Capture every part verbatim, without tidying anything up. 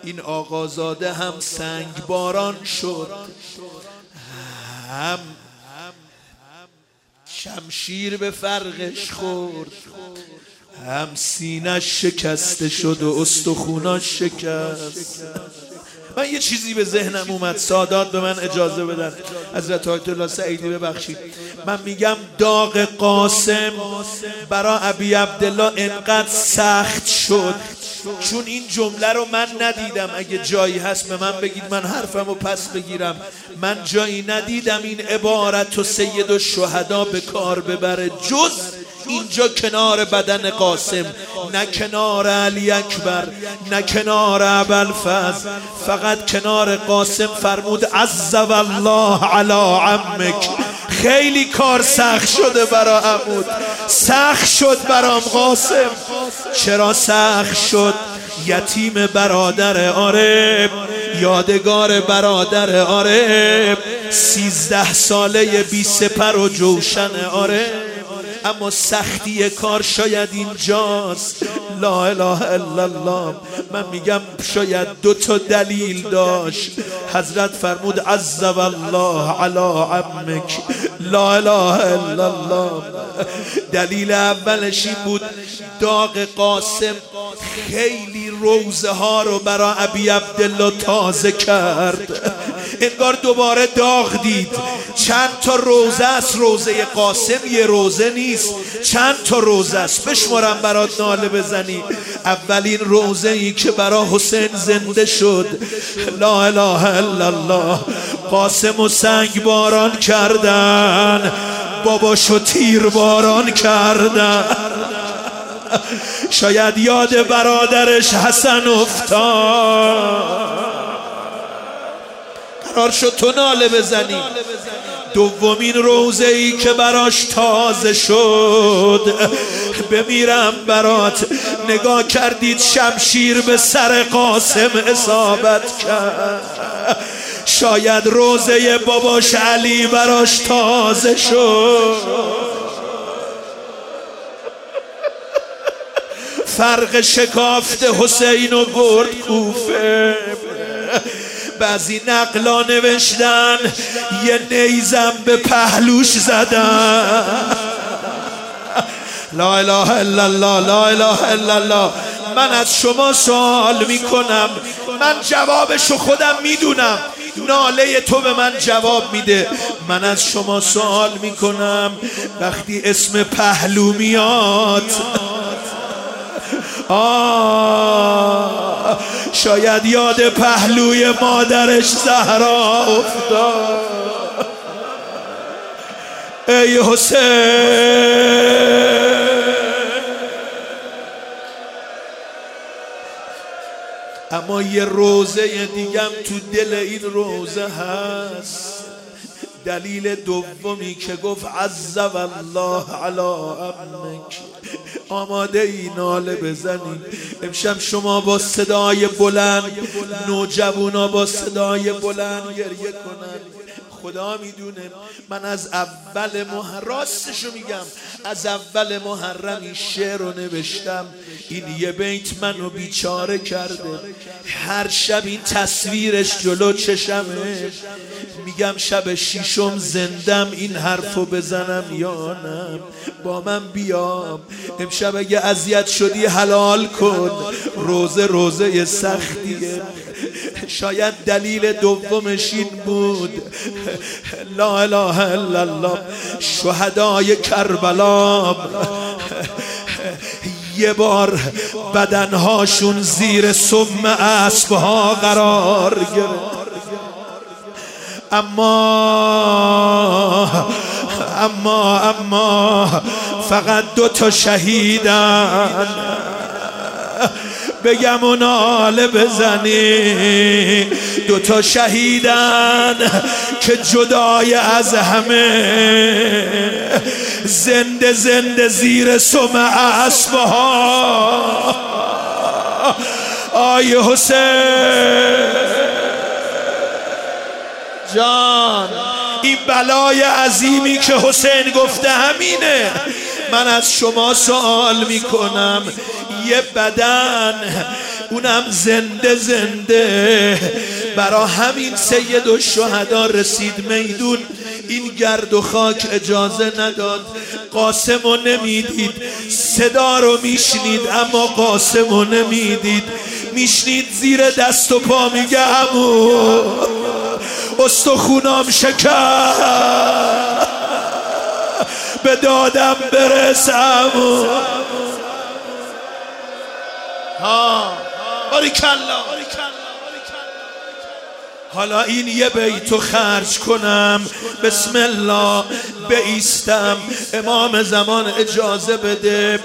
این آقازاده هم سنگ باران شد، هم شمشیر به فرقش خورد، هم سینش شکسته شد و استخوناش شکست. من یه چیزی به ذهنم اومد، سادات به من اجازه بدن، حضرت آیت الله سعیدی ببخشید. من میگم داغ قاسم برای ابی عبدالله انقدر سخت شد چون این جمله رو من ندیدم. اگه جایی هست به من بگید من حرفمو پس بگیرم. من جایی ندیدم این عبارت و سید الشهدا به کار ببره جز اینجا کنار بدن قاسم، نه کنار علی اکبر، نه کنار ابوالفضل، فقط کنار قاسم فرمود عز والله علی عمک. خیلی کار سخت شده برا عمود، سخت شد برام قاسم. چرا سخت شد؟ یتیم برادر آره، یادگار برادر آره، سیزده ساله بی سپر و جوشن آره. اما سختی کار شاید اینجاست. لا اله الا الله. من میگم شاید دو تا دلیل داشت. حضرت فرمود عز والله علی عمک، لا اله الا الله. دلیل اولش این بود داغ قاسم خیلی روزه ها رو برای ابی عبدالله تازه کرد. انگار دوباره داغ دید. چند تا روزه است روزه قاسم؟ یه روزه نیست، چند تا روزه است. بشمرم برات ناله بزنی. اولین روزه ای که برای حسین زنده شد، لا اله الا الله، قاسم و سنگ باران کردن، باباشو تیر باران کردن. شاید یاد برادرش حسن افتاد، قرار شد تو ناله بزنی. دومین روزه ای که براش تازه شد، بمیرم برات، نگاه کردید شمشیر به سر قاسم اصابت کرد. شاید روزه باباش علی براش تازه شد. فرق شکافت حسین و برد کوفه. بعضی نقلا نوشتن یه نیزم به پهلوش زدن. لا اله الا الله، لا اله الا الله. من از شما سوال میکنم، من جوابشو خودم میدونم، ناله تو به من جواب میده. من از شما سوال میکنم وقتی اسم پهلو میاد، آه شاید یاد پهلوی مادرش زهرا افتاد. ای حسین. اما یه روزه دیگم تو دل این روزه هست. دلیل دومی که گفت عز والله علی عمک. آماده ای ناله بزنید امشب شما با صدای بلند، نوجوانا با صدای بلند گریه کنن. خدا میدونه من از اول محرم، راستشو میگم، از اول محرم این شعر رو نوشتم. این یه بیت منو بیچاره کرده. هر شب این تصویرش جلو چشمه. میگم شب شیشم زندم این حرفو بزنم یا نه؟ با من بیام امشب، اگه اذیت شدی حلال کن. روزه روزه سختیه. شاید دلیل دومش این بود، لا اله الا الله، شهدای کربلا یه بار بدنهاشون زیر سم اسبها قرار گرفت. اما اما اما فقط دو تا شهیدن. بگم و ناله بزنی. دو تا شهیدن که جدای از همه، زنده زنده زیر سم اسبها. آی حسین جان، این بلای عظیمی که حسین گفته همینه. من از شما سوال میکنم، یه بدن اونم زنده زنده برا همین سید الشهدا رسید میدون، این گرد و خاک اجازه نداد. قاسمو نمیدید، صدا رو میشنید اما قاسمو نمیدید، میشنید زیر دست و پا میگه عمو استخونام شکست، به دادم برس عمو. ها باریکلا. حالا این یه بیتو خرج کنم، بسم الله بایستم، امام زمان اجازه بده.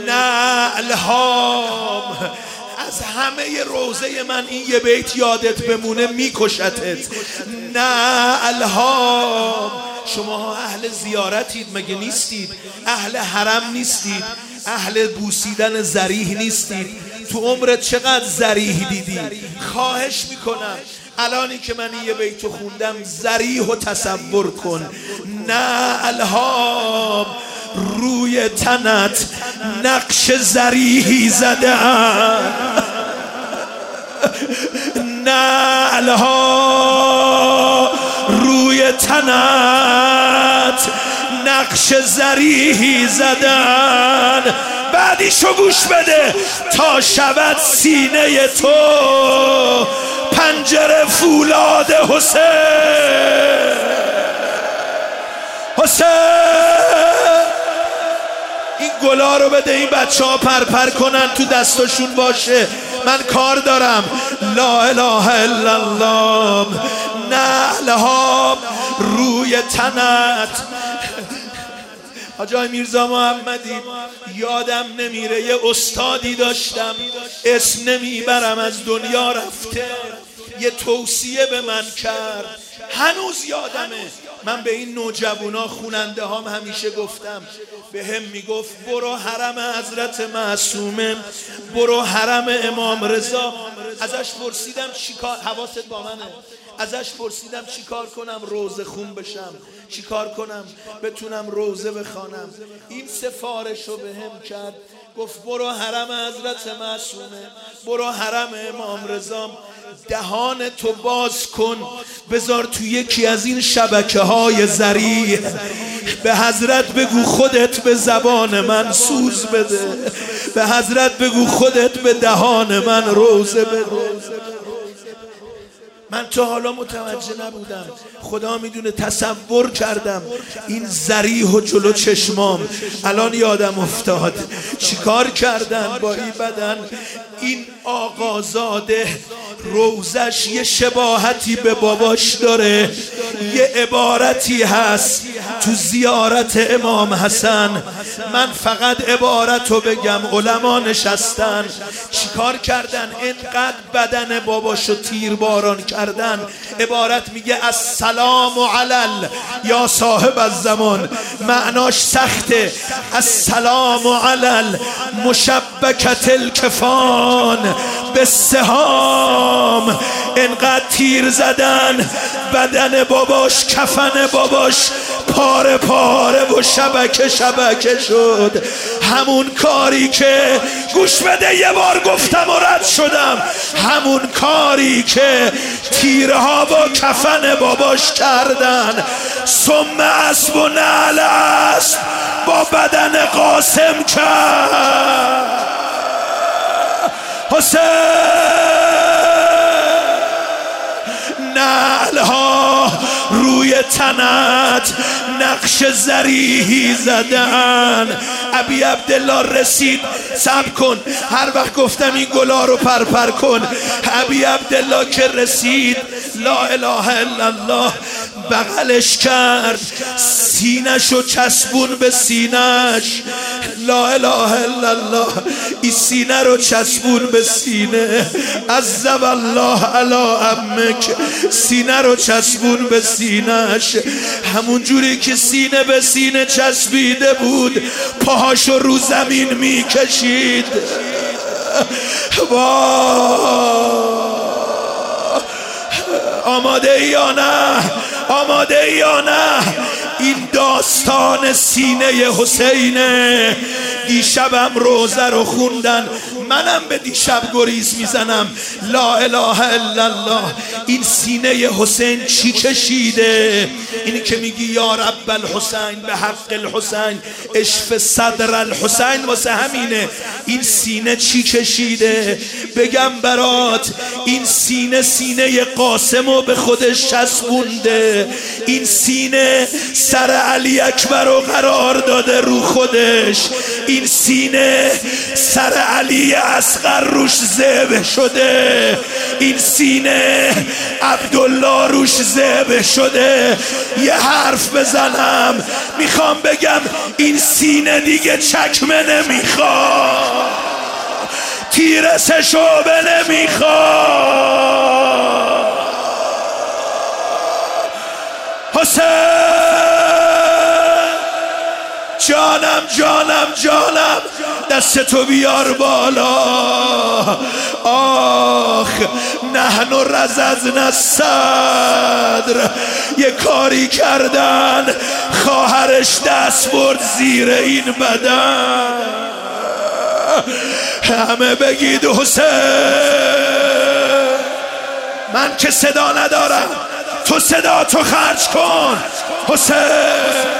نعلهام از همه روزه من این یه بیت یادت بمونه میکشتت. نعلهام شما اهل زیارتید مگه نیستید؟ اهل حرم نیستید؟ اهل بوسیدن ذریح نیستید؟ تو عمرت چقدر ذریح دیدی؟ خواهش میکنم الانی که من یه بیتو خوندم ذریح و تصور کن. نعلهام روی تنت نقش ذریحی زدن، نعلها روی تنت نقش ذریحی زدن. بعدیشو گوش بده، تا شود سینه تو پنجره فولاد حسین. حسین این گلا رو بده این بچه ها پرپر کنن تو دستاشون باشه، من کار دارم. لا اله الا الله. نعلها روی تنت. حاج آقای میرزا محمدی یادم نمیره یه استادی داشتم، اسم نمیبرم، از دنیا رفته، یه توصیه به من کرد هنوز یادمه. من به این نوجوانا خوننده هام همیشه گفتم، به هم میگفت برو حرم حضرت معصومه، برو حرم امام رضا. ازش پرسیدم چیکار، حواست با منه، ازش پرسیدم چیکار کنم روزه خون بشم، چیکار کنم بتونم روزه بخوانم. این سفارش رو به هم کرد، گفت برو حرم حضرت معصومه، برو حرم امام رضا، دهان تو باز کن، بذار تو یکی از این شبکه های ذریح، به حضرت بگو خودت به زبان من سوز بده، به حضرت بگو خودت به دهان من روزه بده. من تا حالا متوجه نبودم، خدا میدونه تصور کردم این ذریح و جلو چشمام. الان یادم افتاد چیکار کردن با این بدن. این آقازاده روزش یه شباهتی به باباش داره، یه عبارتی هست تو زیارت امام حسن. من فقط عبارت رو بگم، علما نشستن چیکار کردن، اینقدر بدن باباشو تیرباران کردن. عبارت میگه السلام علل یا صاحب الزمان، معناش سخته. السلام علل مشبکت الکفان بالسهام. اینقدر تیر زدن بدن باباش، کفن باباش پاره پاره و شبکه شبکه شد. همون کاری که، گوش بده یه بار گفتم و رد شدم، همون کاری که تیرها با کفن باباش کردن، سم اسب و نعل اسب با بدن قاسم کرد. حسین نعلها روی تنت نقش ذریحی زدن. ابی عبدالله رسید، صبر کن، هر وقت گفتم این گلا رو پرپر کن. ابی عبدالله که رسید، لا اله الا الله، بغلش کرد، سینه‌شو چسبون به سینه‌ش. لا اله الا الله، این سینه رو چسبون به سینه. عذب الله علی عمک، سینه رو چسبون به سینه‌ش. همون جوری که سینه به سینه چسبیده بود، پاهاشو رو زمین میکشید. آماده ای یا نه؟ آماده ای یا نه؟ این داستان سینه حسینه. دیشبم روزه رو خوندن، منم به دیشب گریز میزنم. لا اله الا الله. این سینه حسین چی کشیده؟ اینی که میگی یا رب الحسین به حق الحسین اشف صدر الحسین، واسه همینه. این سینه چی کشیده؟ بگم برات، این سینه سینه قاسمو به خودش چسبونده. این سینه سر علی اکبر رو قرار داده رو خودش. این سینه سر علی اصغر روش ذبح شده. این سینه عبدالله روش ذبح شده. یه حرف بزنم، میخوام بگم این سینه دیگه چکمه نمیخواد، تیر سه شعبه نمیخواد. حسین جانم جانم جانم، دست تو بیار بالا. آخ نحن رززنا الصدر. یه کاری کردن خواهرش دست برد زیر این بدن. همه بگید حسین. من که صدا ندارم، تو صدا تو خرج کن. حسین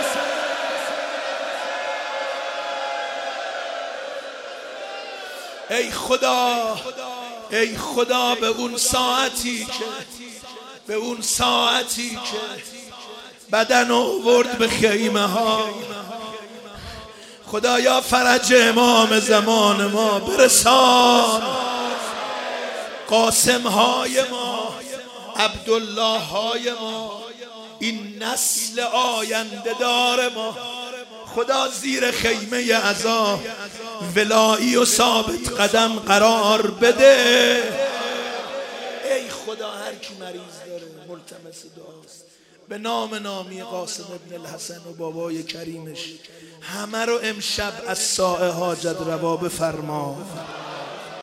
ای خدا، ای خدا، به اون ساعتی که به اون ساعتی که بدن آورد به خیمه ها، خدایا فرج امام زمان ما برسان. قاسم های ما، عبدالله های ما، این نسل آینده دار ما، خدا زیر خیمه عزا ولایی و ثابت قدم قرار بده. ای خدا هر کی مریض داره ملتمس دعاست، به نام نامی قاسم ابن الحسن و بابای کریمش همه رو امشب از ساعه حاجت روا بفرما.